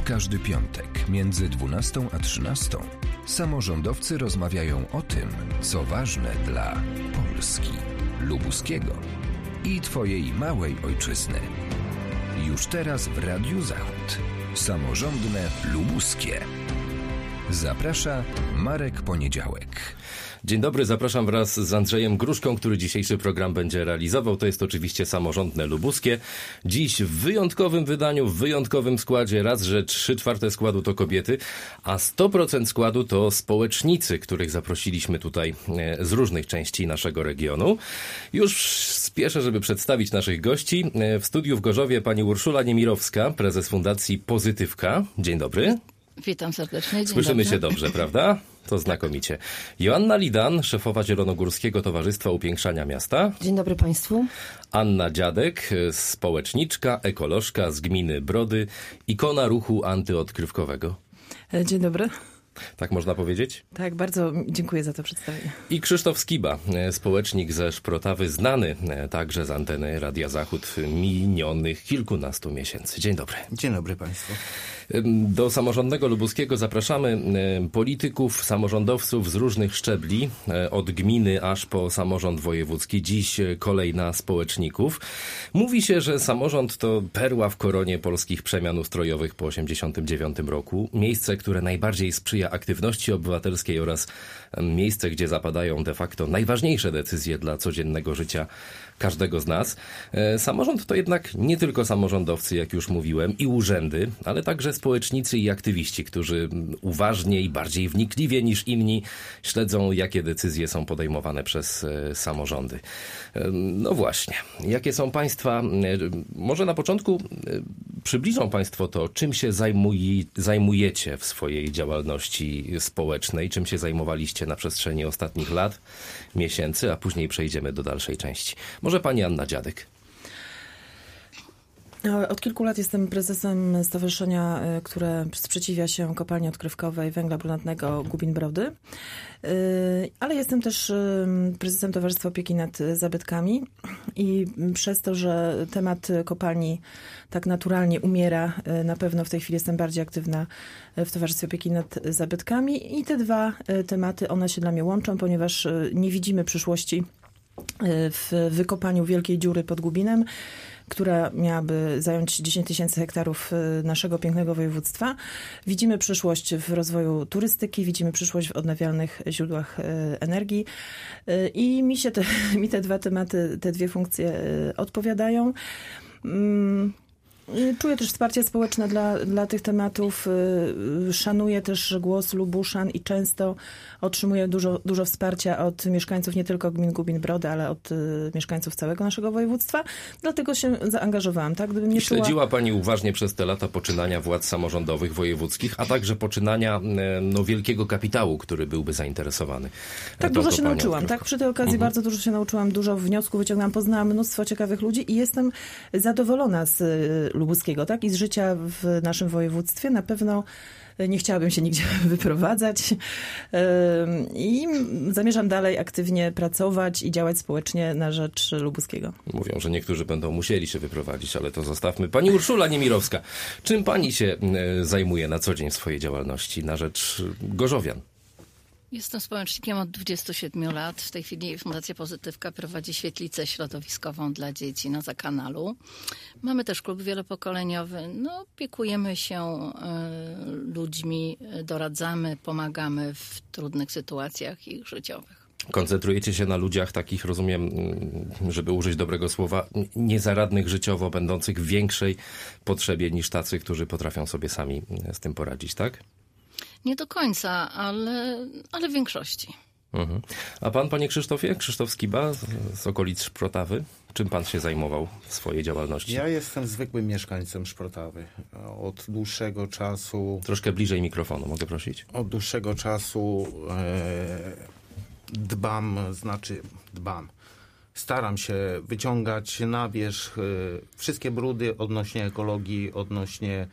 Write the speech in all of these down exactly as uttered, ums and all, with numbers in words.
W każdy piątek między dwunastą a trzynastą samorządowcy rozmawiają o tym, co ważne dla Polski, lubuskiego i Twojej małej ojczyzny. Już teraz w Radiu Zachód. Samorządne lubuskie. Zaprasza Marek Poniedziałek. Dzień dobry, zapraszam wraz z Andrzejem Gruszką, który dzisiejszy program będzie realizował. To jest oczywiście Samorządne Lubuskie. Dziś w wyjątkowym wydaniu, w wyjątkowym składzie. Raz, że trzy czwarte składu to kobiety, a sto procent składu to społecznicy, których zaprosiliśmy tutaj z różnych części naszego regionu. Już spieszę, żeby przedstawić naszych gości. W studiu w Gorzowie pani Urszula Niemirowska, prezes Fundacji Pozytywka. Dzień dobry. Witam serdecznie. Dzień Słyszymy dobry. się dobrze, prawda? To znakomicie. Joanna Lidan, szefowa Zielonogórskiego Towarzystwa Upiększania Miasta. Dzień dobry Państwu. Anna Dziadek, społeczniczka, ekolożka z gminy Brody, ikona ruchu antyodkrywkowego. Dzień dobry. Tak można powiedzieć? Tak, bardzo dziękuję za to przedstawienie. I Krzysztof Skiba, społecznik ze Szprotawy, znany także z anteny Radia Zachód minionych kilkunastu miesięcy. Dzień dobry. Dzień dobry Państwu. Do Samorządnego Lubuskiego zapraszamy polityków, samorządowców z różnych szczebli, od gminy aż po samorząd wojewódzki. Dziś kolej na społeczników. Mówi się, że samorząd to perła w koronie polskich przemian ustrojowych po osiemdziesiątym dziewiątym roku. Miejsce, które najbardziej sprzyja aktywności obywatelskiej oraz miejsce, gdzie zapadają de facto najważniejsze decyzje dla codziennego życia każdego z nas. Samorząd to jednak nie tylko samorządowcy, jak już mówiłem, i urzędy, ale także społecznicy i aktywiści, którzy uważnie i bardziej wnikliwie niż inni śledzą, jakie decyzje są podejmowane przez samorządy. No właśnie, jakie są Państwa, może na początku przybliżą Państwo to, czym się zajmuj, zajmujecie w swojej działalności społecznej, czym się zajmowaliście na przestrzeni ostatnich lat, miesięcy, a później przejdziemy do dalszej części. Może pani Anna Dziadek. Od kilku lat jestem prezesem stowarzyszenia, które sprzeciwia się kopalni odkrywkowej węgla brunatnego Gubin-Brody, ale jestem też prezesem Towarzystwa Opieki nad Zabytkami i przez to, że temat kopalni tak naturalnie umiera, na pewno w tej chwili jestem bardziej aktywna w Towarzystwie Opieki nad Zabytkami i te dwa tematy, one się dla mnie łączą, ponieważ nie widzimy przyszłości w wykopaniu wielkiej dziury pod Gubinem, która miałaby zająć dziesięć tysięcy hektarów naszego pięknego województwa. Widzimy przyszłość w rozwoju turystyki, widzimy przyszłość w odnawialnych źródłach energii i mi się te, mi te dwa tematy, te dwie funkcje odpowiadają. Czuję też wsparcie społeczne dla, dla tych tematów. Szanuję też głos Lubuszan i często otrzymuję dużo, dużo wsparcia od mieszkańców nie tylko gmin Gubin-Brody, ale od mieszkańców całego naszego województwa. Dlatego się zaangażowałam. Tak? Gdybym nie I śledziła czuła... pani uważnie przez te lata poczynania władz samorządowych, wojewódzkich, a także poczynania no, wielkiego kapitału, który byłby zainteresowany. Tak, dużo się nauczyłam. Tak, przy tej okazji mhm. bardzo dużo się nauczyłam, dużo wniosków wyciągnęłam, poznałam mnóstwo ciekawych ludzi i jestem zadowolona z lubuskiego, tak? I z życia w naszym województwie. Na pewno nie chciałabym się nigdzie wyprowadzać i zamierzam dalej aktywnie pracować i działać społecznie na rzecz lubuskiego. Mówią, że niektórzy będą musieli się wyprowadzić, ale to zostawmy. Pani Urszula Niemirowska, czym pani się zajmuje na co dzień w swojej działalności na rzecz gorzowian? Jestem społecznikiem od dwudziestu siedmiu lat. W tej chwili Fundacja Pozytywka prowadzi świetlicę środowiskową dla dzieci na Zakanalu. Mamy też klub wielopokoleniowy. No, opiekujemy się y, ludźmi, doradzamy, pomagamy w trudnych sytuacjach ich życiowych. Koncentrujecie się na ludziach takich, rozumiem, żeby użyć dobrego słowa, niezaradnych życiowo, będących w większej potrzebie niż tacy, którzy potrafią sobie sami z tym poradzić, tak? Nie do końca, ale, ale w większości. Mhm. A pan, panie Krzysztofie, Krzysztof Skiba z, z okolic Szprotawy, czym pan się zajmował w swojej działalności? Ja jestem zwykłym mieszkańcem Szprotawy. Od dłuższego czasu... Troszkę bliżej mikrofonu, mogę prosić? Od dłuższego czasu e, dbam, znaczy dbam. Staram się wyciągać na wierzch e, wszystkie brudy odnośnie ekologii, odnośnie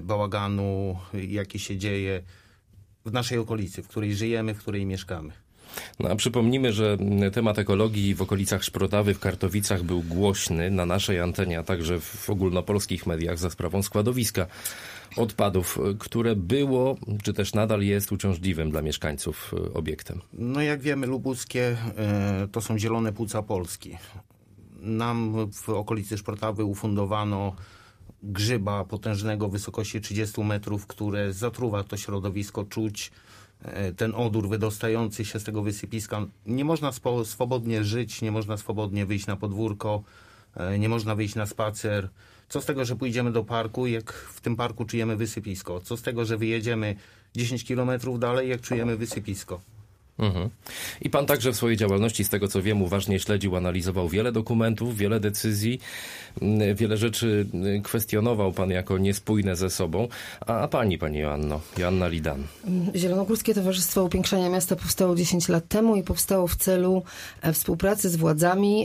bałaganu, jaki się dzieje w naszej okolicy, w której żyjemy, w której mieszkamy. No a przypomnijmy, że temat ekologii w okolicach Szprotawy w Kartowicach był głośny na naszej antenie, a także w ogólnopolskich mediach za sprawą składowiska odpadów, które było, czy też nadal jest uciążliwym dla mieszkańców obiektem. No jak wiemy, lubuskie to są zielone płuca Polski. Nam w okolicy Szprotawy ufundowano grzyba potężnego w wysokości trzydziestu metrów, które zatruwa to środowisko, czuć ten odór wydostający się z tego wysypiska. Nie można spo, swobodnie żyć, nie można swobodnie wyjść na podwórko, nie można wyjść na spacer. Co z tego, że pójdziemy do parku, jak w tym parku czujemy wysypisko? Co z tego, że wyjedziemy dziesięć kilometrów dalej, jak czujemy wysypisko? Mhm. I pan także w swojej działalności, z tego co wiem, uważnie śledził, analizował wiele dokumentów, wiele decyzji, wiele rzeczy kwestionował pan jako niespójne ze sobą. A, a pani, pani Joanno, Joanna Lidan. Zielonogórskie Towarzystwo Upiększania Miasta powstało dziesięć lat temu i powstało w celu współpracy z władzami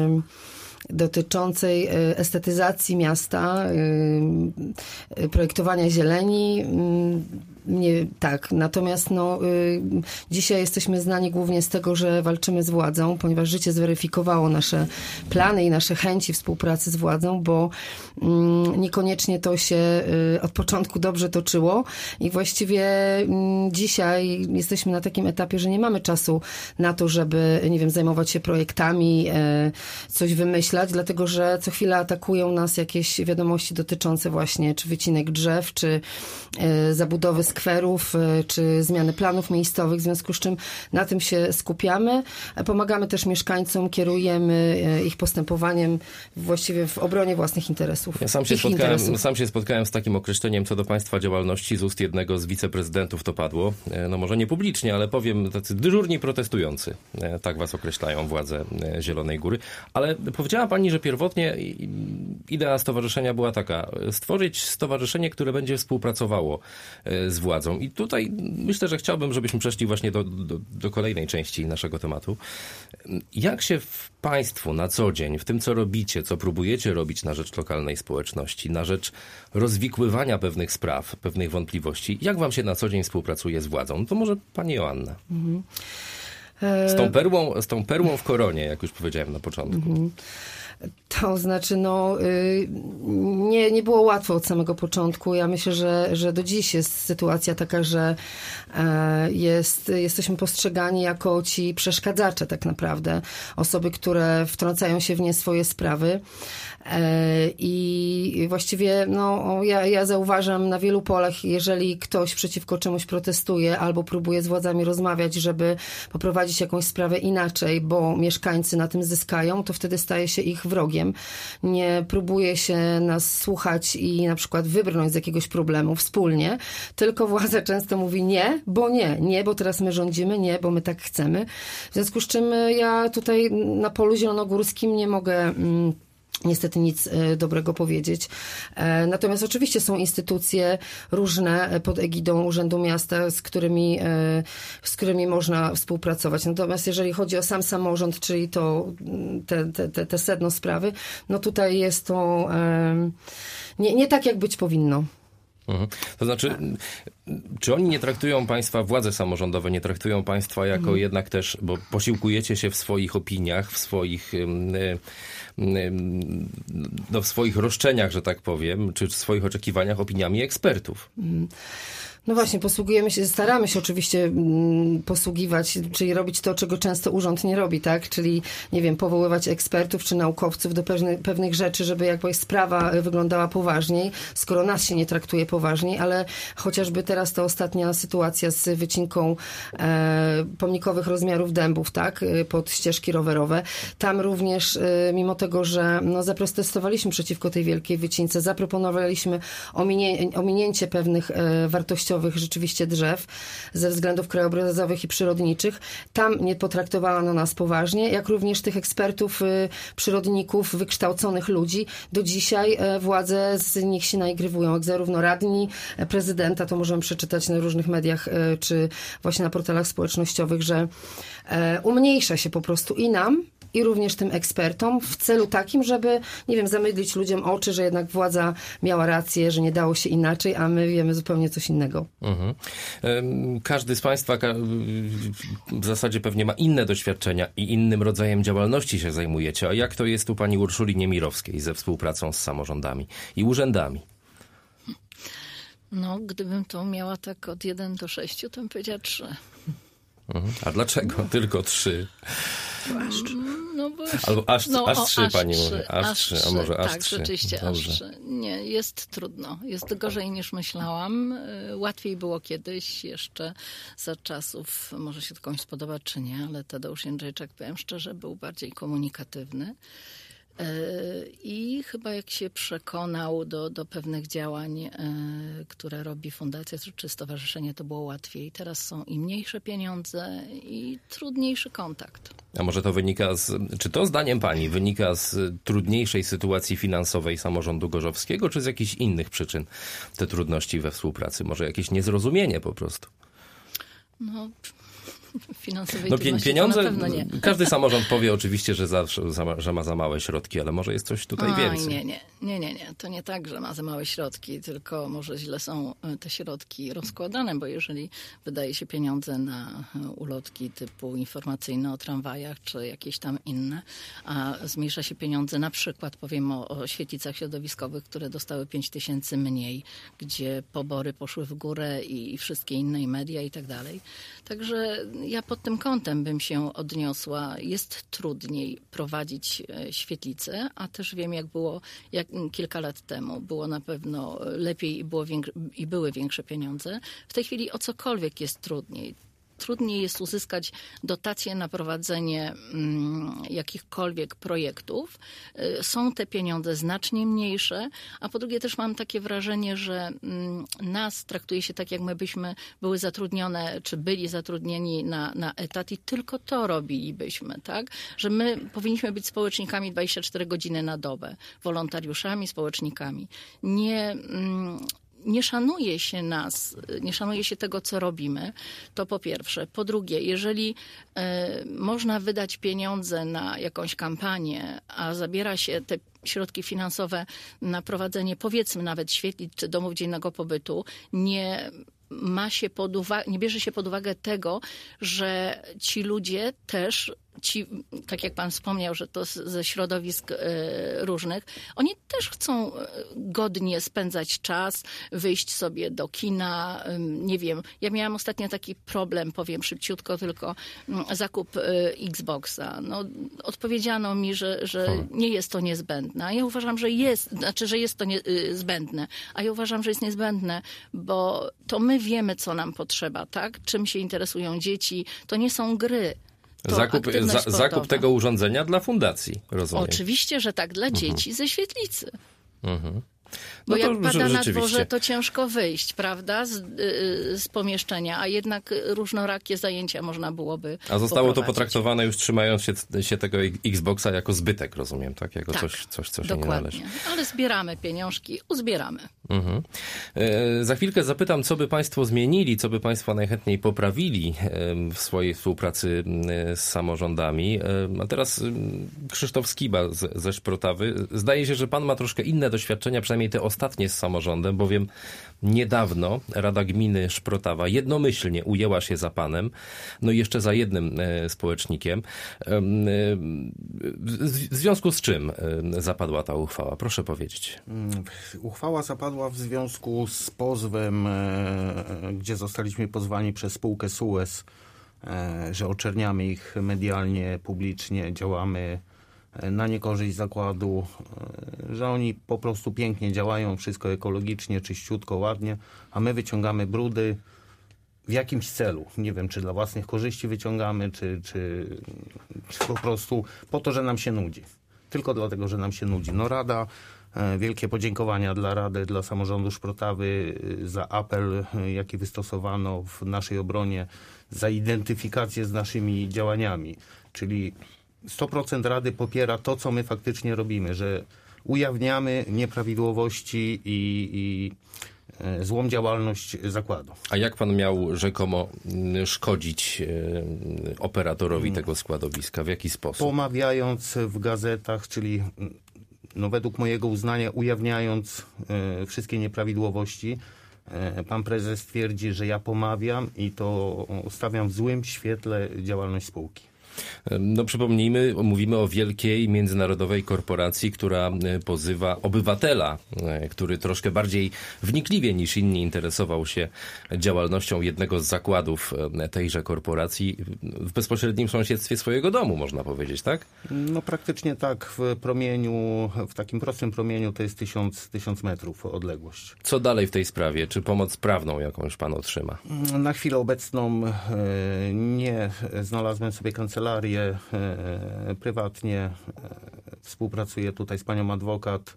dotyczącej estetyzacji miasta, projektowania zieleni. Nie, tak, natomiast no, y, dzisiaj jesteśmy znani głównie z tego, że walczymy z władzą, ponieważ życie zweryfikowało nasze plany i nasze chęci współpracy z władzą, bo y, niekoniecznie to się y, od początku dobrze toczyło i właściwie y, dzisiaj jesteśmy na takim etapie, że nie mamy czasu na to, żeby, nie wiem, zajmować się projektami, y, coś wymyślać, dlatego że co chwilę atakują nas jakieś wiadomości dotyczące właśnie czy wycinek drzew, czy y, zabudowy skwerów, czy zmiany planów miejscowych, w związku z czym na tym się skupiamy. Pomagamy też mieszkańcom, kierujemy ich postępowaniem właściwie w obronie własnych interesów. Ja sam się, spotkałem, sam się spotkałem z takim określeniem co do państwa działalności z ust jednego z wiceprezydentów, to padło. No może nie publicznie, ale powiem, tacy dyżurni protestujący. Tak was określają władze Zielonej Góry. Ale powiedziała pani, że pierwotnie idea stowarzyszenia była taka: stworzyć stowarzyszenie, które będzie współpracowało z władzą. I tutaj myślę, że chciałbym, żebyśmy przeszli właśnie do, do, do kolejnej części naszego tematu. Jak się w państwu na co dzień, w tym co robicie, co próbujecie robić na rzecz lokalnej społeczności, na rzecz rozwikływania pewnych spraw, pewnych wątpliwości, jak wam się na co dzień współpracuje z władzą? No to może pani Joanna. Mhm. Z tą perłą, z tą perłą w koronie, jak już powiedziałem na początku. Mhm. To znaczy, no, nie, nie było łatwo od samego początku. Ja myślę, że, że do dziś jest sytuacja taka, że jest, jesteśmy postrzegani jako ci przeszkadzacze tak naprawdę. Osoby, które wtrącają się w nie swoje sprawy. I właściwie no, ja, ja zauważam na wielu polach, jeżeli ktoś przeciwko czemuś protestuje albo próbuje z władzami rozmawiać, żeby poprowadzić jakąś sprawę inaczej, bo mieszkańcy na tym zyskają, to wtedy staje się ich wrogiem. Nie próbuje się nas słuchać i na przykład wybrnąć z jakiegoś problemu wspólnie, tylko władza często mówi nie, bo nie, nie, bo teraz my rządzimy, nie, bo my tak chcemy. W związku z czym ja tutaj na polu zielonogórskim nie mogę mm, niestety nic dobrego powiedzieć. Natomiast oczywiście są instytucje różne pod egidą Urzędu Miasta, z którymi, z którymi można współpracować. Natomiast jeżeli chodzi o sam samorząd, czyli to te, te, te sedno sprawy, no tutaj jest to nie, nie tak, jak być powinno. Mhm. To znaczy, czy oni nie traktują państwa, władze samorządowe nie traktują państwa jako mhm. jednak też, bo posiłkujecie się w swoich opiniach, w swoich, no, w swoich roszczeniach, że tak powiem, czy w swoich oczekiwaniach opiniami ekspertów? Mhm. No właśnie, posługujemy się, staramy się oczywiście mm, posługiwać, czyli robić to, czego często urząd nie robi, tak? Czyli, nie wiem, powoływać ekspertów czy naukowców do pewnych, pewnych rzeczy, żeby jakby sprawa wyglądała poważniej, skoro nas się nie traktuje poważniej, ale chociażby teraz ta ostatnia sytuacja z wycinką e, pomnikowych rozmiarów dębów, tak? Pod ścieżki rowerowe. Tam również, e, mimo tego, że no, zaprotestowaliśmy przeciwko tej wielkiej wycince, zaproponowaliśmy ominie, ominięcie pewnych e, wartościowych rzeczywiście drzew ze względów krajobrazowych i przyrodniczych. Tam nie potraktowano nas poważnie, jak również tych ekspertów, y, przyrodników, wykształconych ludzi. Do dzisiaj y, władze z nich się naigrywują, jak zarówno radni, prezydenta, to możemy przeczytać na różnych mediach, czy właśnie na portalach społecznościowych, że umniejsza się po prostu i nam, i również tym ekspertom w celu takim, żeby, nie wiem, zamydlić ludziom oczy, że jednak władza miała rację, że nie dało się inaczej, a my wiemy zupełnie coś innego. Mhm. Każdy z Państwa w zasadzie pewnie ma inne doświadczenia i innym rodzajem działalności się zajmujecie. A jak to jest u pani Urszuli Niemirowskiej ze współpracą z samorządami i urzędami? No, gdybym to miała tak od jeden do sześciu, to bym powiedziała trzy. Mhm. A dlaczego no. tylko trzy? Aż, no bo, Albo aż, no, aż o, trzy, aż pani trzy, mówi. Aż, aż trzy, a może aż tak, trzy. rzeczywiście Dobrze. aż trzy. Nie, jest trudno. Jest gorzej niż myślałam. Łatwiej było kiedyś, jeszcze za czasów, może się to komuś spodoba czy nie, ale Tadeusz Jędrzejczak, powiem szczerze, był bardziej komunikatywny. I chyba jak się przekonał do, do pewnych działań, które robi fundacja czy stowarzyszenie, to było łatwiej. Teraz są i mniejsze pieniądze, i trudniejszy kontakt. A może to wynika z, czy to zdaniem pani wynika z trudniejszej sytuacji finansowej samorządu gorzowskiego, czy z jakichś innych przyczyn te trudności we współpracy? Może jakieś niezrozumienie po prostu? No... Finansowej no pieniądze, to na pewno nie. Każdy samorząd powie oczywiście, że, za, że ma za małe środki, ale może jest coś tutaj Oj, więcej. Nie, nie, nie, nie, nie. To nie tak, że ma za małe środki, tylko może źle są te środki rozkładane, bo jeżeli wydaje się pieniądze na ulotki typu informacyjne o tramwajach, czy jakieś tam inne, a zmniejsza się pieniądze, na przykład powiem o, o świetlicach środowiskowych, które dostały pięć tysięcy mniej, gdzie pobory poszły w górę i, i wszystkie inne, i media i tak dalej. Także ja pod tym kątem bym się odniosła. Jest trudniej prowadzić świetlicę, a też wiem, jak było jak kilka lat temu. Było na pewno lepiej i, było większe, i były większe pieniądze. W tej chwili o cokolwiek jest trudniej. Trudniej jest uzyskać dotacje na prowadzenie mm, jakichkolwiek projektów. Y, są te pieniądze znacznie mniejsze, a po drugie też mam takie wrażenie, że mm, nas traktuje się tak, jak my byśmy były zatrudnione, czy byli zatrudnieni na, na etat i tylko to robilibyśmy, tak? Że my powinniśmy być społecznikami dwadzieścia cztery godziny na dobę, wolontariuszami, społecznikami. Nie... Mm, Nie szanuje się nas, nie szanuje się tego, co robimy, to po pierwsze. Po drugie, jeżeli y, można wydać pieniądze na jakąś kampanię, a zabiera się te środki finansowe na prowadzenie, powiedzmy nawet świetlic czy domów dziennego pobytu, nie ma się pod uwagę, nie bierze się pod uwagę tego, że ci ludzie też, ci, tak jak pan wspomniał, że to ze środowisk y, różnych, oni też chcą godnie spędzać czas, wyjść sobie do kina, y, nie wiem. Ja miałam ostatnio taki problem, powiem szybciutko, tylko y, zakup y, Xboxa. No, odpowiedziano mi, że, że hmm. nie jest to niezbędne. A ja uważam, że jest, znaczy, że jest to nie, y, zbędne. A ja uważam, że jest niezbędne, bo to my wiemy, co nam potrzeba, tak? Czym się interesują dzieci. To nie są gry. Zakup, za, zakup tego urządzenia dla fundacji, rozumiem. Oczywiście, że tak, dla mhm. dzieci ze świetlicy. Mhm. Bo no jak pada na dworze, to ciężko wyjść, prawda, z, yy, z pomieszczenia, a jednak różnorakie zajęcia można byłoby A zostało poprowadzić. To potraktowane już trzymając się, się tego Xboxa jako zbytek, rozumiem, tak? Jako tak, coś, coś, co się dokładnie. nie należy. Ale zbieramy pieniążki, uzbieramy. Mhm. E, za chwilkę zapytam, co by państwo zmienili, co by państwo najchętniej poprawili e, w swojej współpracy e, z samorządami. E, a teraz e, Krzysztof Skiba z, ze Szprotawy. Zdaje się, że pan ma troszkę inne doświadczenia, przynajmniej te ostatnie z samorządem, bowiem niedawno Rada Gminy Szprotawa jednomyślnie ujęła się za panem, no i jeszcze za jednym e, społecznikiem. E, e, w, w związku z czym e, zapadła ta uchwała? Proszę powiedzieć. Uchwała zapadła w związku z pozwem, e, gdzie zostaliśmy pozwani przez spółkę Suez, e, że oczerniamy ich medialnie, publicznie, działamy na niekorzyść zakładu, że oni po prostu pięknie działają, wszystko ekologicznie, czyściutko, ładnie, a my wyciągamy brudy w jakimś celu. Nie wiem, czy dla własnych korzyści wyciągamy, czy, czy, czy po prostu po to, że nam się nudzi. Tylko dlatego, że nam się nudzi. No Rada, wielkie podziękowania dla Rady, dla samorządu Szprotawy za apel, jaki wystosowano w naszej obronie, za identyfikację z naszymi działaniami, czyli sto procent Rady popiera to, co my faktycznie robimy, że ujawniamy nieprawidłowości i, i złą działalność zakładu. A jak pan miał rzekomo szkodzić operatorowi tego składowiska? W jaki sposób? Pomawiając w gazetach, czyli no według mojego uznania ujawniając wszystkie nieprawidłowości, pan prezes twierdzi, że ja pomawiam i to stawiam w złym świetle działalność spółki. No przypomnijmy, mówimy o wielkiej międzynarodowej korporacji, która pozywa obywatela, który troszkę bardziej wnikliwie niż inni interesował się działalnością jednego z zakładów tejże korporacji w bezpośrednim sąsiedztwie swojego domu, można powiedzieć, tak? No praktycznie tak, w promieniu, w takim prostym promieniu to jest tysiąc, tysiąc metrów odległość. Co dalej w tej sprawie? Czy pomoc prawną jakąś pan otrzyma? Na chwilę obecną nie znalazłem sobie kancelarię prywatnie, współpracuję tutaj z panią adwokat.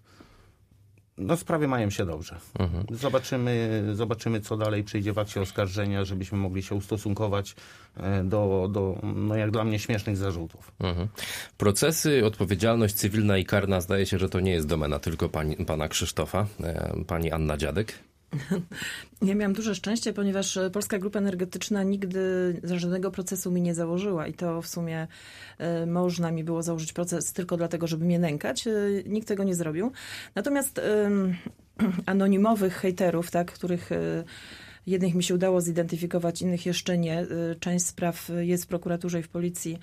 No sprawy mają się dobrze. Mhm. Zobaczymy, zobaczymy, co dalej przyjdzie w akcie oskarżenia, żebyśmy mogli się ustosunkować do, do no jak dla mnie, śmiesznych zarzutów. Mhm. Procesy, odpowiedzialność cywilna i karna, zdaje się, że to nie jest domena tylko pani, pana Krzysztofa, pani Anna Dziadek. Ja miałam duże szczęście, ponieważ Polska Grupa Energetyczna nigdy żadnego procesu mi nie założyła i to w sumie y, można mi było założyć proces tylko dlatego, żeby mnie nękać. Y, nikt tego nie zrobił. Natomiast y, anonimowych hejterów, tak, których y, jednych mi się udało zidentyfikować, innych jeszcze nie. Y, część spraw jest w prokuraturze i w policji,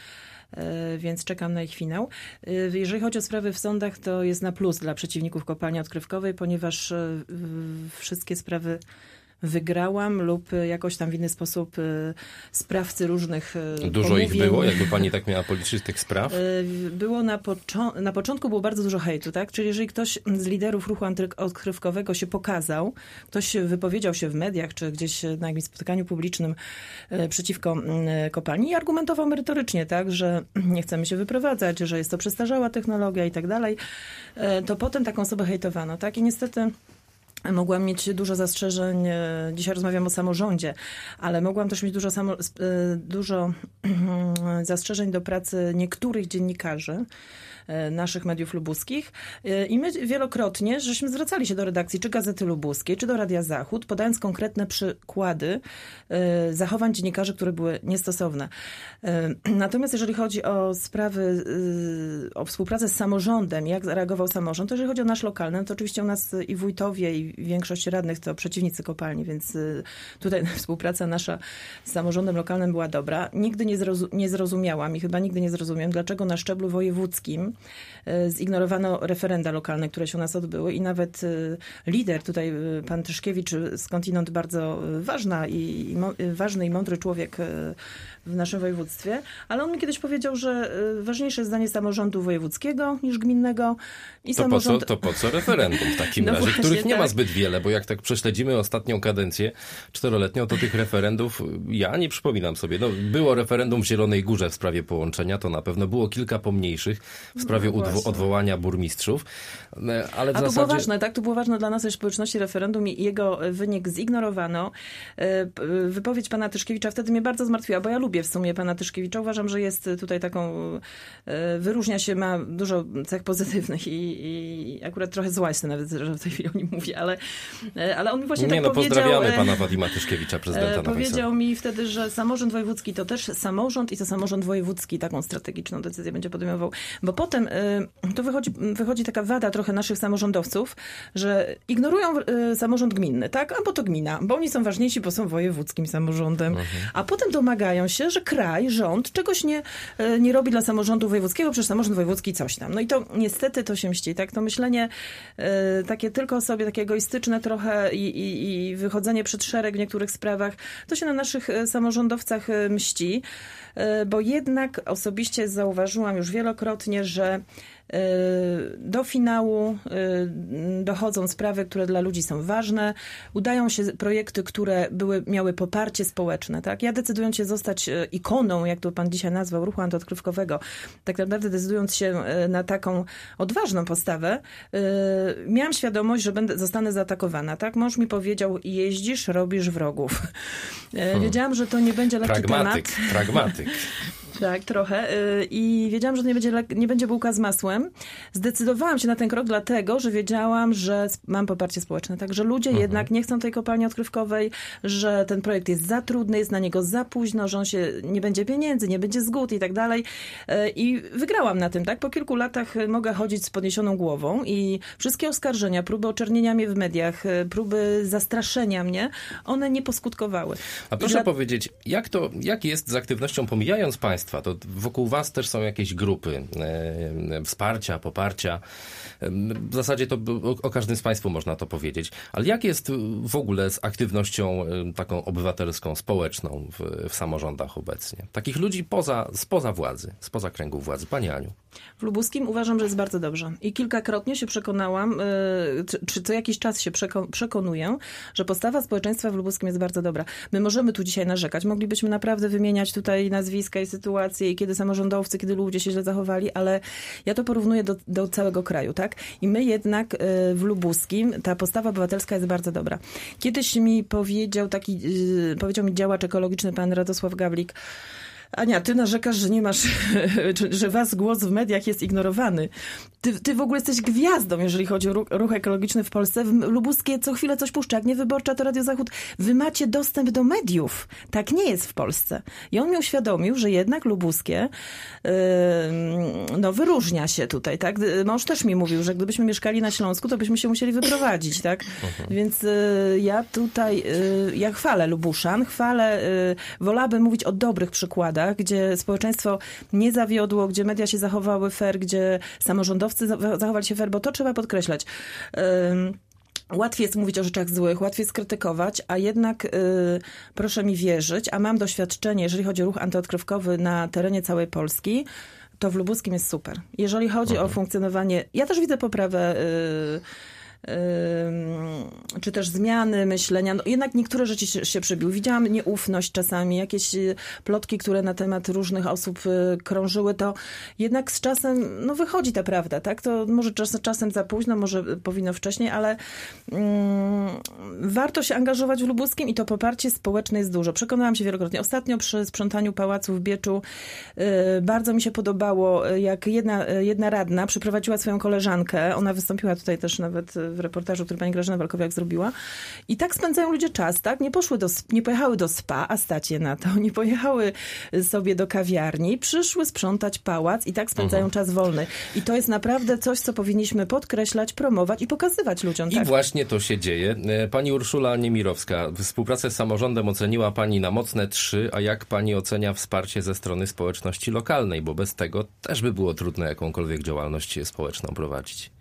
więc czekam na ich finał. Jeżeli chodzi o sprawy w sądach, to jest na plus dla przeciwników kopalni odkrywkowej, ponieważ wszystkie sprawy wygrałam lub jakoś tam w inny sposób sprawcy różnych Dużo pomówień. ich było? Jakby pani tak miała policzyć tych spraw? Było na, poczo- na początku było bardzo dużo hejtu, tak? Czyli jeżeli ktoś z liderów ruchu odkrywkowego się pokazał, ktoś wypowiedział się w mediach, czy gdzieś na jakimś spotkaniu publicznym przeciwko kopalni i argumentował merytorycznie, tak? Że nie chcemy się wyprowadzać, że jest to przestarzała technologia i tak dalej, to potem taką osobę hejtowano, tak? I niestety mogłam mieć dużo zastrzeżeń, dzisiaj rozmawiam o samorządzie, ale mogłam też mieć dużo, samo, dużo zastrzeżeń do pracy niektórych dziennikarzy naszych mediów lubuskich i my wielokrotnie żeśmy zwracali się do redakcji czy Gazety Lubuskiej, czy do Radia Zachód, podając konkretne przykłady zachowań dziennikarzy, które były niestosowne. Natomiast jeżeli chodzi o sprawy, o współpracę z samorządem, jak zareagował samorząd, to jeżeli chodzi o nasz lokalny, to oczywiście u nas i wójtowie, i większość radnych to przeciwnicy kopalni, więc tutaj współpraca nasza z samorządem lokalnym była dobra. Nigdy nie, zrozum- nie zrozumiałam i chyba nigdy nie zrozumiem, dlaczego na szczeblu wojewódzkim zignorowano referenda lokalne, które się u nas odbyły i nawet lider, tutaj pan Tyszkiewicz, skądinąd bardzo ważna i, i ważny i mądry człowiek w naszym województwie, ale on mi kiedyś powiedział, że ważniejsze jest zdanie samorządu wojewódzkiego niż gminnego. I to, samorząd... po co, to po co referendum w takim no razie, właśnie, których nie tak. ma zbyt wiele, bo jak tak prześledzimy ostatnią kadencję czteroletnią, to tych referendów ja nie przypominam sobie. No, było referendum w Zielonej Górze w sprawie połączenia, to na pewno było kilka pomniejszych w sprawie no udwo- odwołania burmistrzów, ale w A to zasadzie... było ważne, tak? To było ważne dla naszej społeczności referendum i jego wynik zignorowano. Wypowiedź pana Tyszkiewicza wtedy mnie bardzo zmartwiła, bo ja lubię w sumie pana Tyszkiewicza. Uważam, że jest tutaj taką, wyróżnia się, ma dużo cech pozytywnych i, i akurat trochę zła jest nawet, że w tej chwili o nim mówię, ale, ale on mi właśnie nie, tak no, powiedział. Pozdrawiamy pana Wadima Tyszkiewicza, prezydenta Nowej Powiedział mi wtedy, że samorząd wojewódzki to też samorząd i to samorząd wojewódzki taką strategiczną decyzję będzie podejmował. Bo potem to wychodzi, wychodzi taka wada trochę naszych samorządowców, że ignorują samorząd gminny, tak? A bo to gmina, bo oni są ważniejsi, bo są wojewódzkim samorządem. Mhm. A potem domagają się, że kraj, rząd czegoś nie, nie robi dla samorządu wojewódzkiego, przecież samorząd wojewódzki coś tam. No i to niestety to się mści, tak? To myślenie y, takie tylko sobie, takie egoistyczne trochę i, i, i wychodzenie przed szereg w niektórych sprawach, to się na naszych samorządowcach mści, y, bo jednak osobiście zauważyłam już wielokrotnie, że do finału dochodzą sprawy, które dla ludzi są ważne. Udają się projekty, które były, miały poparcie społeczne. Tak? Ja decydując się zostać ikoną, jak to pan dzisiaj nazwał, ruchu antyodkrywkowego, tak naprawdę decydując się na taką odważną postawę, miałam świadomość, że będę, zostanę zaatakowana. Tak? Mąż mi powiedział, jeździsz, robisz wrogów. Hmm. Wiedziałam, że to nie będzie lekki pragmatyk, temat. Pragmatyk. Tak, trochę. I wiedziałam, że nie będzie, nie będzie bułka z masłem. Zdecydowałam się na ten krok dlatego, że wiedziałam, że mam poparcie społeczne. Także ludzie mhm. jednak nie chcą tej kopalni odkrywkowej, że ten projekt jest za trudny, jest na niego za późno, że on się nie będzie pieniędzy, nie będzie zgód i tak dalej. I wygrałam na tym, tak? Po kilku latach mogę chodzić z podniesioną głową i wszystkie oskarżenia, próby oczernienia mnie w mediach, próby zastraszenia mnie, one nie poskutkowały. A proszę dla... powiedzieć, jak to, jak jest z aktywnością, pomijając państwa, to wokół was też są jakieś grupy e, wsparcia, poparcia. W zasadzie to o, o każdym z państwu można to powiedzieć. Ale jak jest w ogóle z aktywnością taką obywatelską, społeczną w, w samorządach obecnie? Takich ludzi poza, spoza władzy, spoza kręgu władzy. Pani Aniu. W Lubuskim uważam, że jest bardzo dobrze. I kilkakrotnie się przekonałam, czy, czy co jakiś czas się przeko- przekonuję, że postawa społeczeństwa w Lubuskim jest bardzo dobra. My możemy tu dzisiaj narzekać. Moglibyśmy naprawdę wymieniać tutaj nazwiska i sytuacje, i kiedy samorządowcy, kiedy ludzie się źle zachowali, ale ja to porównuję do, do całego kraju, tak? I my jednak w Lubuskim ta postawa obywatelska jest bardzo dobra. Kiedyś mi powiedział taki, powiedział mi działacz ekologiczny, pan Radosław Gawlik: Ania, ty narzekasz, że nie masz, że was głos w mediach jest ignorowany. Ty, ty w ogóle jesteś gwiazdą, jeżeli chodzi o ruch, ruch ekologiczny w Polsce. W Lubuskie co chwilę coś puszcza. Jak nie Wyborcza, to Radio Zachód. Wy macie dostęp do mediów. Tak nie jest w Polsce. I on mi uświadomił, że jednak Lubuskie yy, no wyróżnia się tutaj, tak? Mąż też mi mówił, że gdybyśmy mieszkali na Śląsku, to byśmy się musieli wyprowadzić, tak? Uh-huh. Więc yy, ja tutaj, yy, ja chwalę Lubuszan, chwalę, yy, wolałabym mówić o dobrych przykładach, gdzie społeczeństwo nie zawiodło, gdzie media się zachowały fair, gdzie samorządowcy zachowali się fair, bo to trzeba podkreślać. Łatwiej jest mówić o rzeczach złych, łatwiej jest krytykować, a jednak yy, proszę mi wierzyć, a mam doświadczenie, jeżeli chodzi o ruch antyodkrywkowy na terenie całej Polski, to w Lubuskim jest super. Jeżeli chodzi mhm. o funkcjonowanie, ja też widzę poprawę yy, Yy, czy też zmiany myślenia. No, jednak niektóre rzeczy się, się przybiły. Widziałam nieufność czasami, jakieś plotki, które na temat różnych osób y, krążyły, to jednak z czasem no, wychodzi ta prawda, tak? To może czas, czasem za późno, może powinno wcześniej, ale y, warto się angażować w Lubuskim i to poparcie społeczne jest dużo. Przekonałam się wielokrotnie. Ostatnio przy sprzątaniu pałacu w Bieczu y, bardzo mi się podobało, jak jedna, jedna radna przyprowadziła swoją koleżankę. Ona wystąpiła tutaj też nawet w reportażu, który pani Grażyna Walkowiak zrobiła. I tak spędzają ludzie czas, tak? Nie poszły do, nie pojechały do spa, a stać je na to. Nie pojechały sobie do kawiarni. Przyszły sprzątać pałac i tak spędzają uh-huh. czas wolny. I to jest naprawdę coś, co powinniśmy podkreślać, promować i pokazywać ludziom. I tak? właśnie to się dzieje. Pani Urszula Niemirowska, współpracę z samorządem oceniła pani na mocne trzy, a jak pani ocenia wsparcie ze strony społeczności lokalnej? Bo bez tego też by było trudno jakąkolwiek działalność społeczną prowadzić.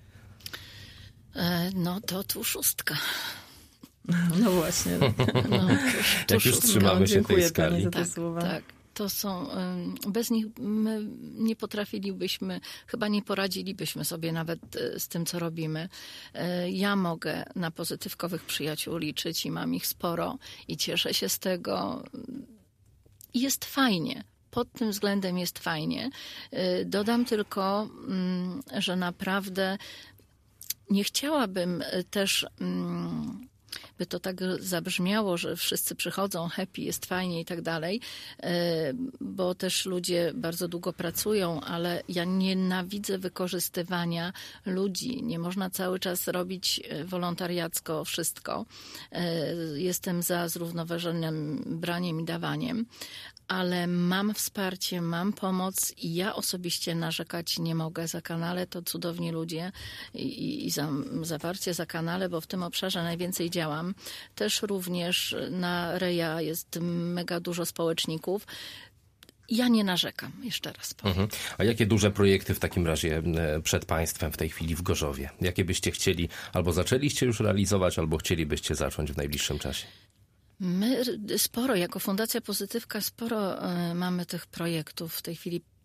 No to tu szóstka. No właśnie. No, tu, Jak już trzymamy się tej skali. Pani za te tak, słowa. Tak. To są, bez nich my nie potrafilibyśmy, chyba nie poradzilibyśmy sobie nawet z tym, co robimy. Ja mogę na pozytywkowych przyjaciół liczyć i mam ich sporo i cieszę się z tego. Jest fajnie. Pod tym względem jest fajnie. Dodam tylko, że naprawdę nie chciałabym też, by to tak zabrzmiało, że wszyscy przychodzą, happy, jest fajnie i tak dalej, bo też ludzie bardzo długo pracują, ale ja nienawidzę wykorzystywania ludzi. Nie można cały czas robić wolontariacko wszystko. Jestem za zrównoważonym braniem i dawaniem, ale mam wsparcie, mam pomoc i ja osobiście narzekać nie mogę za kanale. To cudowni ludzie i, i za, zawarcie za kanale, bo w tym obszarze najwięcej działam. Też również na Reja jest mega dużo społeczników. Ja nie narzekam, jeszcze raz powiem. Mhm. A jakie duże projekty w takim razie przed państwem w tej chwili w Gorzowie? Jakie byście chcieli, albo zaczęliście już realizować, albo chcielibyście zacząć w najbliższym czasie? My sporo, jako Fundacja Pozytywka, sporo y, mamy tych projektów. W tej chwili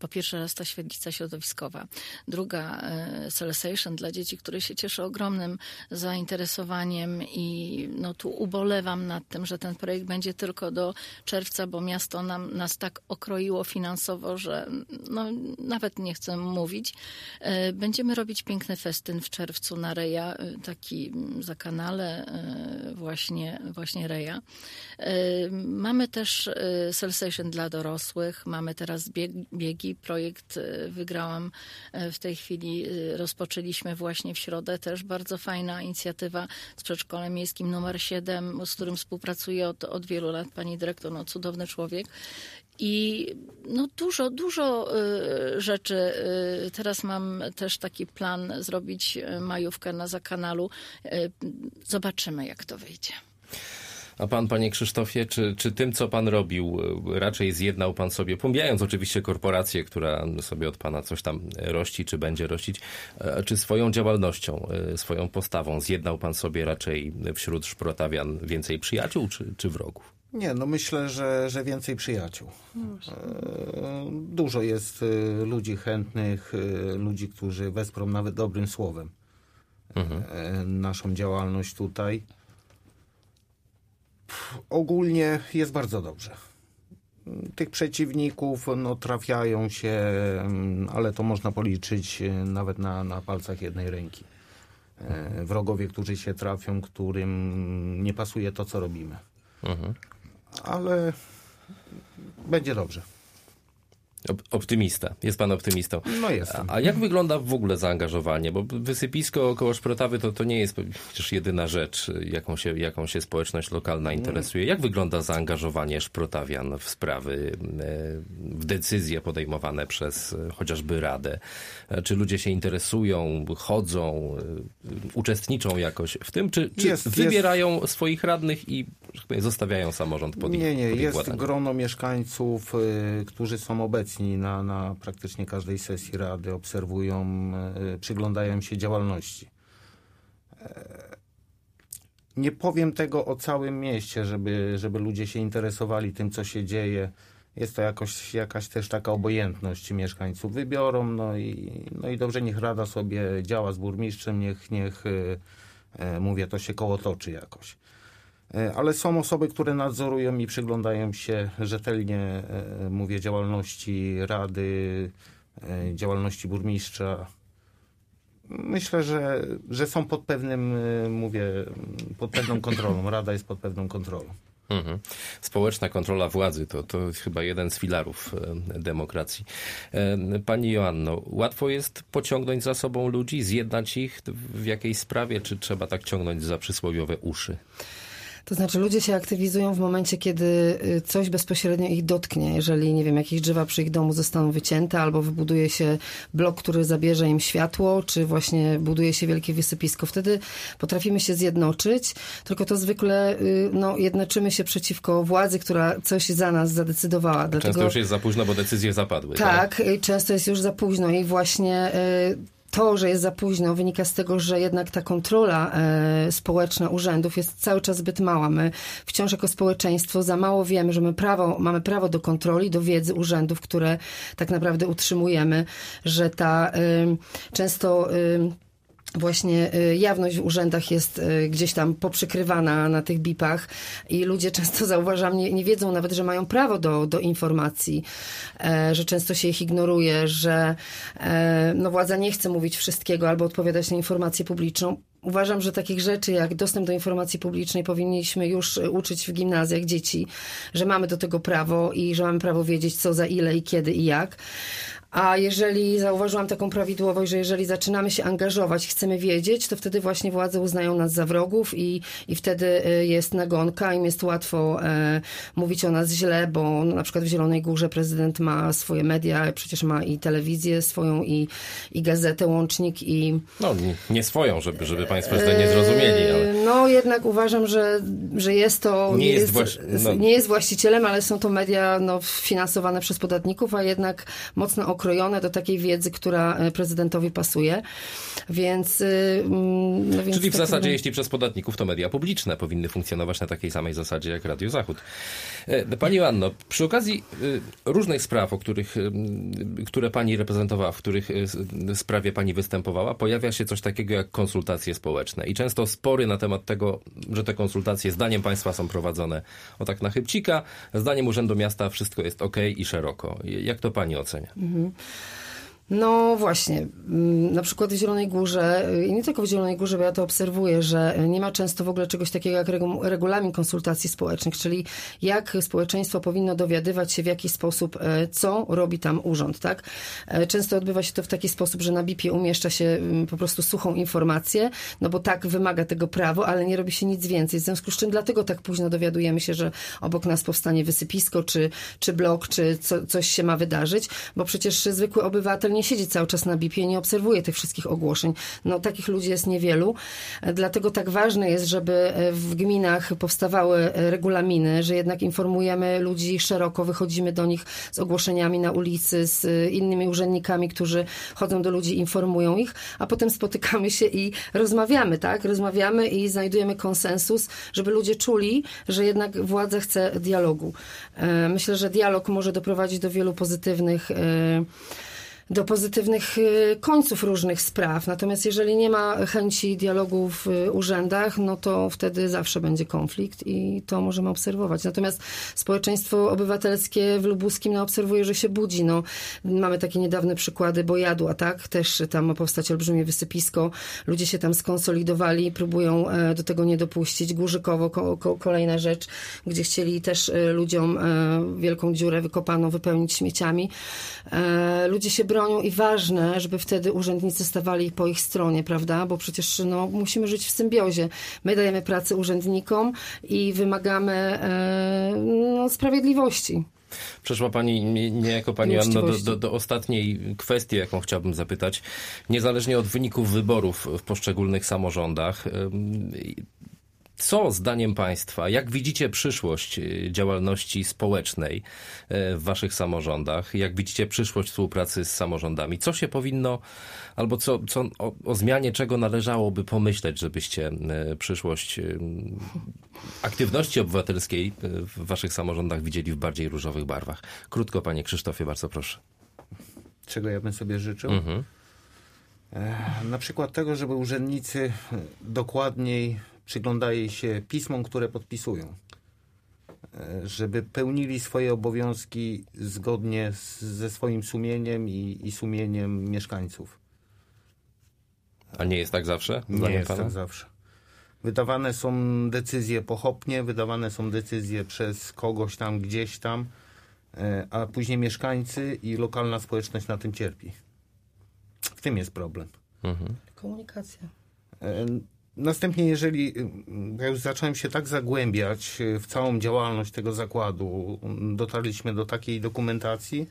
po pierwszy raz ta świetlica środowiskowa. Druga Salesation dla dzieci, które się cieszy ogromnym zainteresowaniem i no tu ubolewam nad tym, że ten projekt będzie tylko do czerwca, bo miasto nam, nas tak okroiło finansowo, że no, nawet nie chcę mówić. Będziemy robić piękny festyn w czerwcu na Reja, taki za kanale właśnie, właśnie Reja. Mamy też Salesation dla dorosłych, mamy teraz bieg, biegi. Projekt wygrałam w tej chwili, rozpoczęliśmy właśnie w środę, też bardzo fajna inicjatywa z przedszkolem miejskim numer siedem, z którym współpracuję od, od wielu lat pani dyrektor, no cudowny człowiek. I no dużo, dużo y, rzeczy. Y, teraz mam też taki plan zrobić majówkę na Zakanalu. Y, zobaczymy, jak to wyjdzie. A pan, panie Krzysztofie, czy, czy tym, co pan robił, raczej zjednał pan sobie, pomijając oczywiście korporację, która sobie od pana coś tam rości, czy będzie rościć, czy swoją działalnością, swoją postawą zjednał pan sobie raczej wśród szprotawian więcej przyjaciół, czy, czy wrogów? Nie, no myślę, że, że więcej przyjaciół. Dużo jest ludzi chętnych, ludzi, którzy wesprą nawet dobrym słowem mhm. naszą działalność tutaj. Ogólnie jest bardzo dobrze. Tych przeciwników no, trafiają się, ale to można policzyć nawet na, na palcach jednej ręki. Wrogowie, którzy się trafią, którym nie pasuje to, co robimy. Mhm. Ale będzie dobrze. Optymista. Jest pan optymistą. No jestem. A jak wygląda w ogóle zaangażowanie? Bo wysypisko koło Szprotawy to, to nie jest przecież jedyna rzecz, jaką się, jaką się społeczność lokalna interesuje. Jak wygląda zaangażowanie szprotawian w sprawy, w decyzje podejmowane przez chociażby Radę? Czy ludzie się interesują, chodzą, uczestniczą jakoś w tym? Czy, czy jest, wybierają jest... swoich radnych i zostawiają samorząd pod ich Nie, nie. Pod ich jest władanie? grono mieszkańców, y, którzy są obecni Na, na praktycznie każdej sesji Rady, obserwują, y, przyglądają się działalności. E, nie powiem tego o całym mieście, żeby, żeby ludzie się interesowali tym, co się dzieje. Jest to jakoś, jakaś też taka obojętność mieszkańców. Wybiorą, no i, no i dobrze, niech Rada sobie działa z burmistrzem, niech, niech y, y, mówię, to się kołotoczy jakoś. Ale są osoby, które nadzorują i przyglądają się rzetelnie, mówię, działalności Rady, działalności burmistrza. Myślę, że, że są pod pewnym, mówię, pod pewną kontrolą. Rada jest pod pewną kontrolą. Mhm. Społeczna kontrola władzy to, to chyba jeden z filarów demokracji. Pani Joanno, łatwo jest pociągnąć za sobą ludzi, zjednać ich w jakiejś sprawie, czy trzeba tak ciągnąć za przysłowiowe uszy? To znaczy ludzie się aktywizują w momencie, kiedy coś bezpośrednio ich dotknie. Jeżeli, nie wiem, jakieś drzewa przy ich domu zostaną wycięte, albo wybuduje się blok, który zabierze im światło, czy właśnie buduje się wielkie wysypisko. Wtedy potrafimy się zjednoczyć, tylko to zwykle no, jednoczymy się przeciwko władzy, która coś za nas zadecydowała. Dlatego... Często już jest za późno, bo decyzje zapadły. Tak, tak? Często jest już za późno i właśnie... To, że jest za późno, wynika z tego, że jednak ta kontrola e, społeczna urzędów jest cały czas zbyt mała. My wciąż jako społeczeństwo za mało wiemy, że my prawo, mamy prawo do kontroli, do wiedzy urzędów, które tak naprawdę utrzymujemy, że ta e, często... E, Właśnie jawność w urzędach jest gdzieś tam poprzykrywana na tych bipach i ludzie często, zauważam, nie, nie wiedzą nawet, że mają prawo do, do informacji, e, że często się ich ignoruje, że e, no władza nie chce mówić wszystkiego albo odpowiadać na informację publiczną. Uważam, że takich rzeczy jak dostęp do informacji publicznej powinniśmy już uczyć w gimnazjach dzieci, że mamy do tego prawo i że mamy prawo wiedzieć co, za ile i kiedy i jak. A jeżeli zauważyłam taką prawidłowość, że jeżeli zaczynamy się angażować, chcemy wiedzieć, to wtedy właśnie władze uznają nas za wrogów i, i wtedy jest nagonka, im jest łatwo e, mówić o nas źle, bo no, na przykład w Zielonej Górze prezydent ma swoje media, przecież ma i telewizję swoją, i, i gazetę, łącznik i... No nie, nie swoją, żeby, żeby państwo źle nie zrozumieli, ale... No jednak uważam, że, że jest to... Nie jest, jest, właś... no. nie jest właścicielem, ale są to media no, finansowane przez podatników, a jednak mocno określone pokrojone do takiej wiedzy, która prezydentowi pasuje. Więc... No więc Czyli w tak zasadzie, no... jeśli przez podatników, to media publiczne powinny funkcjonować na takiej samej zasadzie jak Radio Zachód. Pani Joanno, przy okazji różnych spraw, o których, które pani reprezentowała, w których sprawie pani występowała, pojawia się coś takiego jak konsultacje społeczne. I często spory na temat tego, że te konsultacje zdaniem państwa są prowadzone o tak na chybcika, zdaniem Urzędu Miasta wszystko jest okej i szeroko. Jak to pani ocenia? Mhm. No właśnie, na przykład w Zielonej Górze, i nie tylko w Zielonej Górze, bo ja to obserwuję, że nie ma często w ogóle czegoś takiego jak regulamin konsultacji społecznych, czyli jak społeczeństwo powinno dowiadywać się w jakiś sposób, co robi tam urząd, tak? Często odbywa się to w taki sposób, że na bipie umieszcza się po prostu suchą informację, no bo tak wymaga tego prawo, ale nie robi się nic więcej, w związku z czym dlatego tak późno dowiadujemy się, że obok nas powstanie wysypisko, czy, czy blok, czy co, coś się ma wydarzyć, bo przecież zwykły obywatel nie siedzi cały czas na bipie i nie obserwuje tych wszystkich ogłoszeń. No takich ludzi jest niewielu. Dlatego tak ważne jest, żeby w gminach powstawały regulaminy, że jednak informujemy ludzi szeroko, wychodzimy do nich z ogłoszeniami na ulicy, z innymi urzędnikami, którzy chodzą do ludzi, informują ich, a potem spotykamy się i rozmawiamy, tak? Rozmawiamy i znajdujemy konsensus, żeby ludzie czuli, że jednak władza chce dialogu. Myślę, że dialog może doprowadzić do wielu pozytywnych do pozytywnych końców różnych spraw. Natomiast jeżeli nie ma chęci dialogu w urzędach, no to wtedy zawsze będzie konflikt i to możemy obserwować. Natomiast społeczeństwo obywatelskie w Lubuskim no, obserwuje, że się budzi. No, mamy takie niedawne przykłady Bojadła, tak? Też tam ma powstać olbrzymie wysypisko. Ludzie się tam skonsolidowali, próbują do tego nie dopuścić. Górzykowo ko- ko- kolejna rzecz, gdzie chcieli też ludziom wielką dziurę wykopaną wypełnić śmieciami. Ludzie się bronią i ważne, żeby wtedy urzędnicy stawali po ich stronie, prawda? Bo przecież no, musimy żyć w symbiozie. My dajemy pracę urzędnikom i wymagamy e, no, sprawiedliwości. Przeszła pani niejako pani Anno do, do, do ostatniej kwestii, jaką chciałbym zapytać. Niezależnie od wyników wyborów w poszczególnych samorządach, co zdaniem państwa, jak widzicie przyszłość działalności społecznej w waszych samorządach? Jak widzicie przyszłość współpracy z samorządami? Co się powinno, albo co, co o, o zmianie czego należałoby pomyśleć, żebyście przyszłość aktywności obywatelskiej w waszych samorządach widzieli w bardziej różowych barwach? Krótko, panie Krzysztofie, bardzo proszę. Czego ja bym sobie życzył? Mhm. Na przykład tego, żeby urzędnicy dokładniej przyglądali się pismom, które podpisują. Żeby pełnili swoje obowiązki zgodnie z, ze swoim sumieniem i, i sumieniem mieszkańców. A nie jest tak zawsze? Nie jest pana? tak zawsze. Wydawane są decyzje pochopnie, wydawane są decyzje przez kogoś tam, gdzieś tam, a później mieszkańcy i lokalna społeczność na tym cierpi. W tym jest problem. Mhm. Komunikacja. Następnie, jeżeli ja już zacząłem się tak zagłębiać w całą działalność tego zakładu, dotarliśmy do takiej dokumentacji,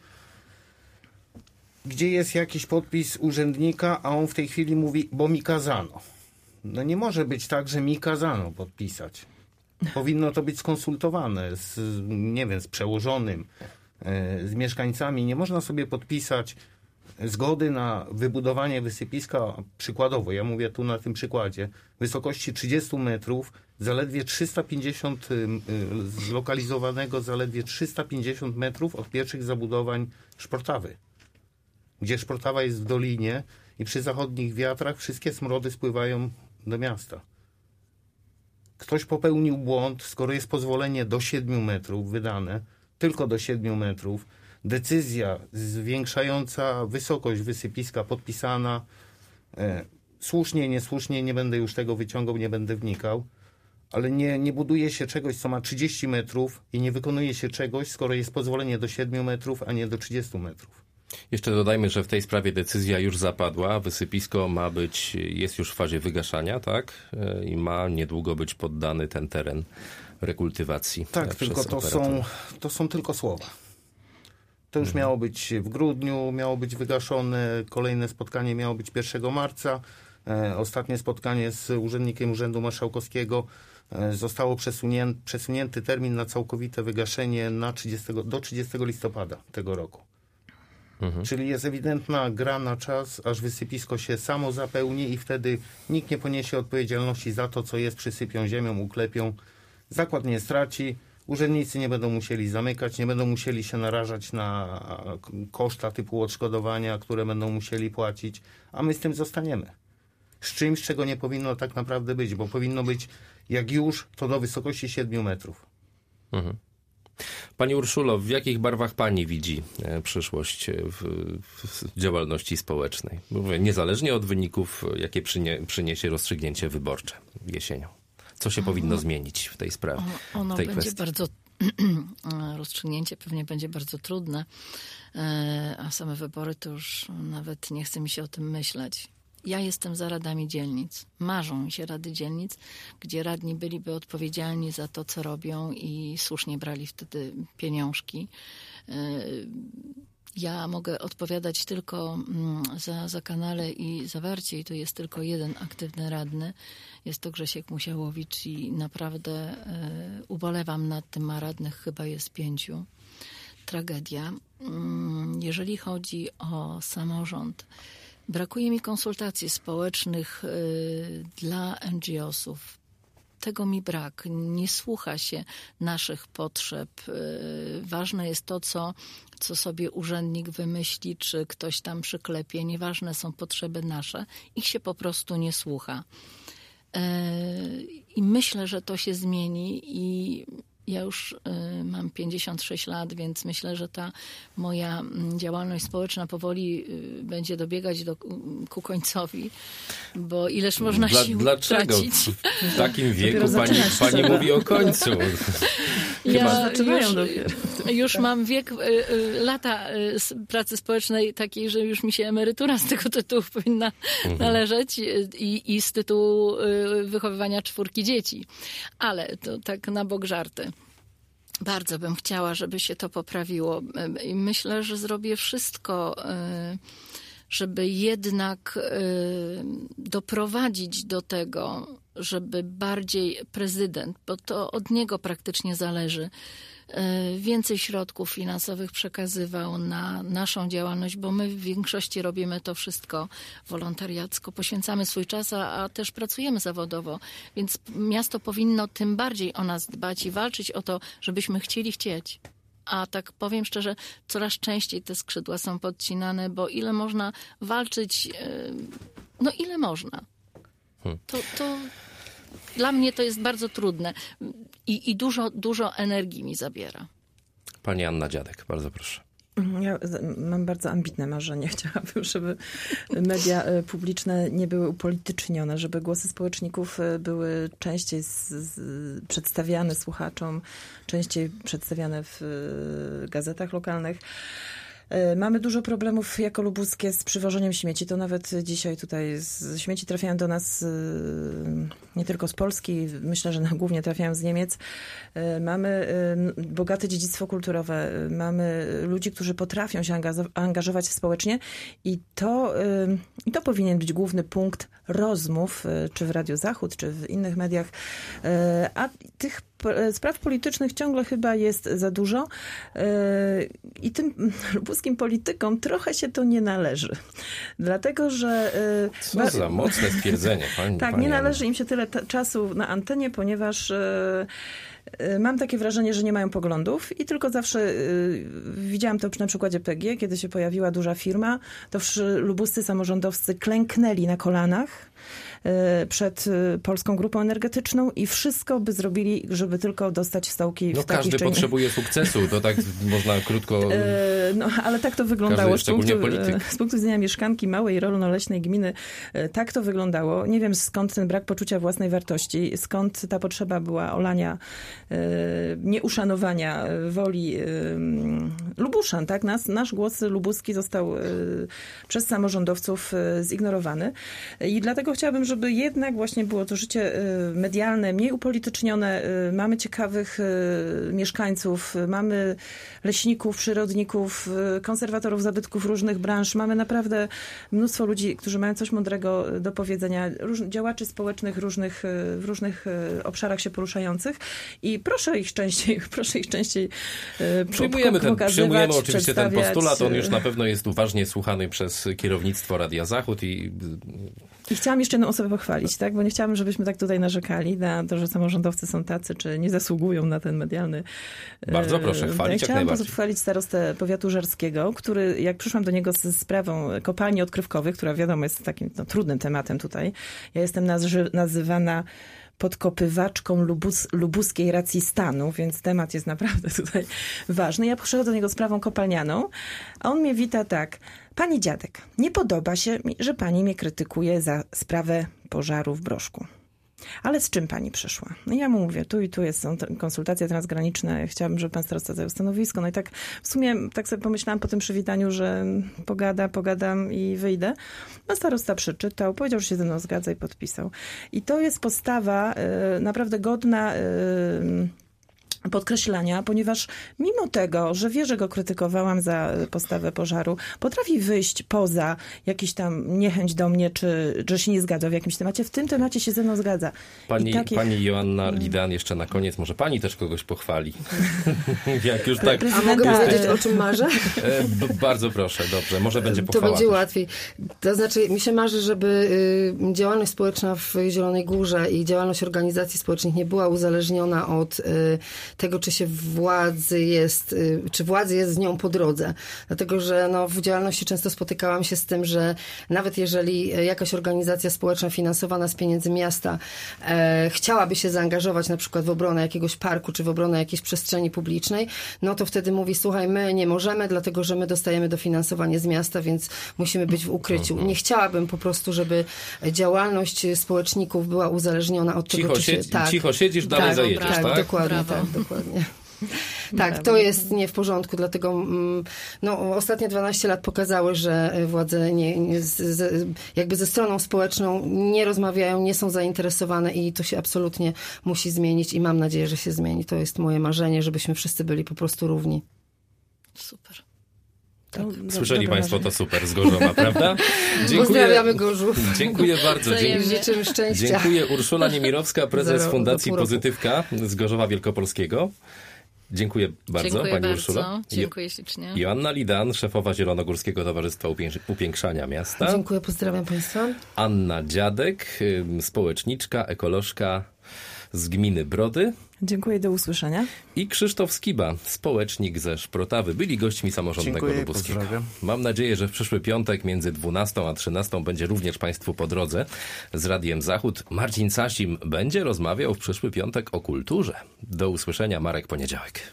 gdzie jest jakiś podpis urzędnika, a on w tej chwili mówi, bo mi kazano. No nie może być tak, że mi kazano podpisać. Powinno to być skonsultowane z, nie wiem, z przełożonym, z mieszkańcami. Nie można sobie podpisać zgody na wybudowanie wysypiska, przykładowo, ja mówię tu na tym przykładzie, wysokości trzydzieści metrów, zaledwie trzysta pięćdziesiąt, zlokalizowanego zaledwie trzysta pięćdziesiąt metrów od pierwszych zabudowań Szportawy, gdzie Szportawa jest w dolinie i przy zachodnich wiatrach wszystkie smrody spływają do miasta. Ktoś popełnił błąd, skoro jest pozwolenie do siedmiu metrów wydane, tylko do siedmiu metrów, decyzja zwiększająca wysokość wysypiska podpisana, e, słusznie, niesłusznie, nie będę już tego wyciągał, nie będę wnikał, ale nie, nie buduje się czegoś, co ma trzydzieści metrów i nie wykonuje się czegoś, skoro jest pozwolenie do siedmiu metrów, a nie do trzydziestu metrów. Jeszcze dodajmy, że w tej sprawie decyzja już zapadła. Wysypisko ma być, jest już w fazie wygaszania, tak? I ma niedługo być poddany ten teren rekultywacji. Tak, tylko to są, to są tylko słowa. To już miało być w grudniu, miało być wygaszone, kolejne spotkanie miało być pierwszego marca. E, ostatnie spotkanie z urzędnikiem Urzędu Marszałkowskiego e, zostało przesunięty, przesunięty termin na całkowite wygaszenie na trzydziestego, do trzydziestego listopada tego roku. Mhm. Czyli jest ewidentna gra na czas, aż wysypisko się samo zapełni i wtedy nikt nie poniesie odpowiedzialności za to, co jest, przysypią ziemią, uklepią. Zakład nie straci, urzędnicy nie będą musieli zamykać, nie będą musieli się narażać na koszta typu odszkodowania, które będą musieli płacić, a my z tym zostaniemy. Z czymś, czego nie powinno tak naprawdę być, bo powinno być, jak już, to do wysokości siedmiu metrów. Mhm. Pani Urszulo, w jakich barwach pani widzi przyszłość w, w działalności społecznej? Mówię, niezależnie od wyników, jakie przynie, przyniesie rozstrzygnięcie wyborcze jesienią. Co się ono, powinno zmienić w tej sprawie? Ono, ono w tej będzie kwestii? bardzo, rozstrzygnięcie pewnie będzie bardzo trudne, a same wybory to już nawet nie chce mi się o tym myśleć. Ja jestem za radami dzielnic. Marzą mi się rady dzielnic, gdzie radni byliby odpowiedzialni za to, co robią i słusznie brali wtedy pieniążki. Ja mogę odpowiadać tylko za, za kanale i zawarcie i to jest tylko jeden aktywny radny. Jest to Grzesiek Musiałowicz i naprawdę ubolewam nad tym, a radnych chyba jest pięciu. Tragedia. Jeżeli chodzi o samorząd, brakuje mi konsultacji społecznych y, dla en dżi osów. Tego mi brak. Nie słucha się naszych potrzeb. Y, ważne jest to, co, co sobie urzędnik wymyśli, czy ktoś tam przyklepie. Nieważne są potrzeby nasze. Ich się po prostu nie słucha. Y, I myślę, że to się zmieni i ja już y, mam pięćdziesiąt sześć lat, więc myślę, że ta moja działalność społeczna powoli y, będzie dobiegać do, ku końcowi, bo ileż można Dla, sił dlaczego tracić. w takim wieku pani, pani mówi o końcu? Ja już, dopiero. już mam wiek, y, y, lata y, pracy społecznej takiej, że już mi się emerytura z tego tytułu powinna mhm. należeć y, i, i z tytułu y, wychowywania czwórki dzieci. Ale to tak na bok żarty. Bardzo bym chciała, żeby się to poprawiło. I myślę, że zrobię wszystko, żeby jednak doprowadzić do tego, żeby bardziej prezydent, bo to od niego praktycznie zależy, więcej środków finansowych przekazywał na naszą działalność, bo my w większości robimy to wszystko wolontariacko, poświęcamy swój czas, a, a też pracujemy zawodowo, więc miasto powinno tym bardziej o nas dbać i walczyć o to, żebyśmy chcieli chcieć. A tak powiem szczerze, coraz częściej te skrzydła są podcinane, bo ile można walczyć, no ile można. To, to dla mnie to jest bardzo trudne i, i dużo, dużo energii mi zabiera. Pani Anna Dziadek, bardzo proszę. Ja mam bardzo ambitne marzenie. Chciałabym, żeby media publiczne nie były upolitycznione, żeby głosy społeczników były częściej z, z, przedstawiane słuchaczom, częściej przedstawiane w gazetach lokalnych. Mamy dużo problemów jako lubuskie z przywożeniem śmieci. To nawet dzisiaj tutaj z śmieci trafiają do nas nie tylko z Polski, myślę, że głównie trafiają z Niemiec. Mamy bogate dziedzictwo kulturowe, mamy ludzi, którzy potrafią się angażować społecznie i to, i to powinien być główny punkt rozmów, czy w Radiu Zachód, czy w innych mediach. A tych spraw politycznych ciągle chyba jest za dużo i tym lubuskim politykom trochę się to nie należy. Dlatego, że... Co ba- za mocne stwierdzenie. Pani, tak, pani nie należy im się tyle t- czasu na antenie, ponieważ mam takie wrażenie, że nie mają poglądów i tylko zawsze widziałam to na przykładzie P G, kiedy się pojawiła duża firma, to lubuscy samorządowcy klęknęli na kolanach przed Polską Grupą Energetyczną i wszystko by zrobili, żeby tylko dostać stołki no, w takich każdy czy potrzebuje sukcesu, to tak można krótko... No, ale tak to wyglądało. Z punktu, polityk. z punktu widzenia mieszkanki małej, rolno-leśnej gminy, tak to wyglądało. Nie wiem, skąd ten brak poczucia własnej wartości, skąd ta potrzeba była olania, nieuszanowania woli Lubuszan, tak? Nas, nasz głos lubuski został przez samorządowców zignorowany i dlatego chciałabym, żeby żeby jednak właśnie było to życie medialne mniej upolitycznione. Mamy ciekawych mieszkańców, mamy leśników, przyrodników, konserwatorów zabytków różnych branż. Mamy naprawdę mnóstwo ludzi, którzy mają coś mądrego do powiedzenia, róż, działaczy społecznych różnych, w różnych obszarach się poruszających i proszę ich częściej, proszę ich częściej Przyjmujemy, ten, przyjmujemy oczywiście ten postulat, on już na y, pewno jest uważnie słuchany przez kierownictwo Radia Zachód i... I chciałam jeszcze jedną osobę pochwalić, tak? Bo nie chciałam, żebyśmy tak tutaj narzekali na to, że samorządowcy są tacy, czy nie zasługują na ten medialny... Bardzo proszę, chwalić tak, jak najbardziej. Chciałam pochwalić starostę powiatu żerskiego, który, jak przyszłam do niego z sprawą kopalni odkrywkowych, która wiadomo jest takim no, trudnym tematem tutaj. Ja jestem nazy- nazywana podkopywaczką lubus, lubuskiej racji stanu, więc temat jest naprawdę tutaj ważny. Ja przychodzę do niego z sprawą kopalnianą, a on mnie wita tak. Pani dziadek, nie podoba się mi, że pani mnie krytykuje za sprawę pożaru w Broszku. Ale z czym pani przyszła? No ja mu mówię, tu i tu jest, są konsultacje transgraniczne, chciałabym, żeby pan starosta zajął stanowisko. No i tak w sumie tak sobie pomyślałam po tym przywitaniu, że pogada, pogadam i wyjdę. No starosta przeczytał, powiedział, że się ze mną zgadza i podpisał. I to jest postawa y, naprawdę godna... Y, podkreślania, ponieważ mimo tego, że wie, że go krytykowałam za postawę pożaru, potrafi wyjść poza jakiś tam niechęć do mnie, czy że się nie zgadza w jakimś temacie. W tym temacie się ze mną zgadza. Pani, takich... pani Joanna Lidan jeszcze na koniec, może pani też kogoś pochwali. Jak już tak... A mogę powiedzieć, o czym marzę? E, b- bardzo proszę, dobrze. Może będzie pochwała. To będzie też. łatwiej. To znaczy, mi się marzy, żeby y, działalność społeczna w Zielonej Górze i działalność organizacji społecznych nie była uzależniona od y, tego, czy się władzy jest, czy władzy jest z nią po drodze. Dlatego, że no, w działalności często spotykałam się z tym, że nawet jeżeli jakaś organizacja społeczna finansowana z pieniędzy miasta e, chciałaby się zaangażować na przykład w obronę jakiegoś parku, czy w obronę jakiejś przestrzeni publicznej, no to wtedy mówi, słuchaj, my nie możemy, dlatego, że my dostajemy dofinansowanie z miasta, więc musimy być w ukryciu. Nie chciałabym po prostu, żeby działalność społeczników była uzależniona od cicho tego, czy się... Siedzi, tak, cicho siedzisz, dalej tak, zajedziesz, tak? tak? Dokładnie, Brawo. tak, dokładnie. Tak, to jest nie w porządku, dlatego no, ostatnie dwanaście lat pokazały, że władze nie, nie, z, z, jakby ze stroną społeczną nie rozmawiają, nie są zainteresowane i to się absolutnie musi zmienić i mam nadzieję, że się zmieni. To jest moje marzenie, żebyśmy wszyscy byli po prostu równi. Super. Tak. Słyszeli Państwo to super z Gorzowa, prawda? Dziękuję. Pozdrawiamy Gorzów. Dziękuję bardzo. Wzajemnie. Życzymy szczęścia. Dziękuję. Urszula Niemirowska, prezes Za rok, Fundacji za pół roku. Pozytywka z Gorzowa Wielkopolskiego. Dziękuję bardzo, Dziękuję pani bardzo. Urszulo. Dziękuję ślicznie. Joanna Lidan, szefowa Zielonogórskiego Towarzystwa Upię- Upiększania Miasta. Dziękuję, pozdrawiam Państwa. Anna Dziadek, ym, społeczniczka, ekolożka z gminy Brody. Dziękuję, do usłyszenia. I Krzysztof Skiba, społecznik ze Szprotawy, byli gośćmi Samorządnego Dziękuję, Lubuskiego. pozdrawiam. Mam nadzieję, że w przyszły piątek między dwunastą a trzynastą będzie również Państwu po drodze z Radiem Zachód. Marcin Sasim będzie rozmawiał w przyszły piątek o kulturze. Do usłyszenia, Marek Poniedziałek.